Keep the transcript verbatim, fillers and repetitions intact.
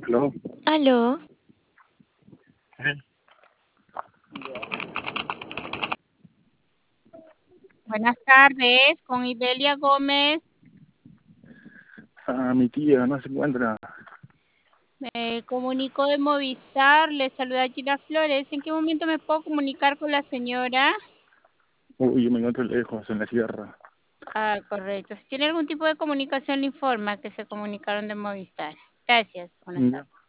¿Aló? Aló, Sí. Buenas tardes, con Ibelia Gómez. Ah, mi tía no se encuentra. Me comunico de Movistar, le saluda Gina Flores. ¿En qué momento me puedo comunicar con la señora? Uy, yo me encuentro lejos, en la sierra. Ah, correcto. Si tiene algún tipo de comunicación, le informa que se comunicaron de Movistar. Gracias. Buenas Ya. tardes.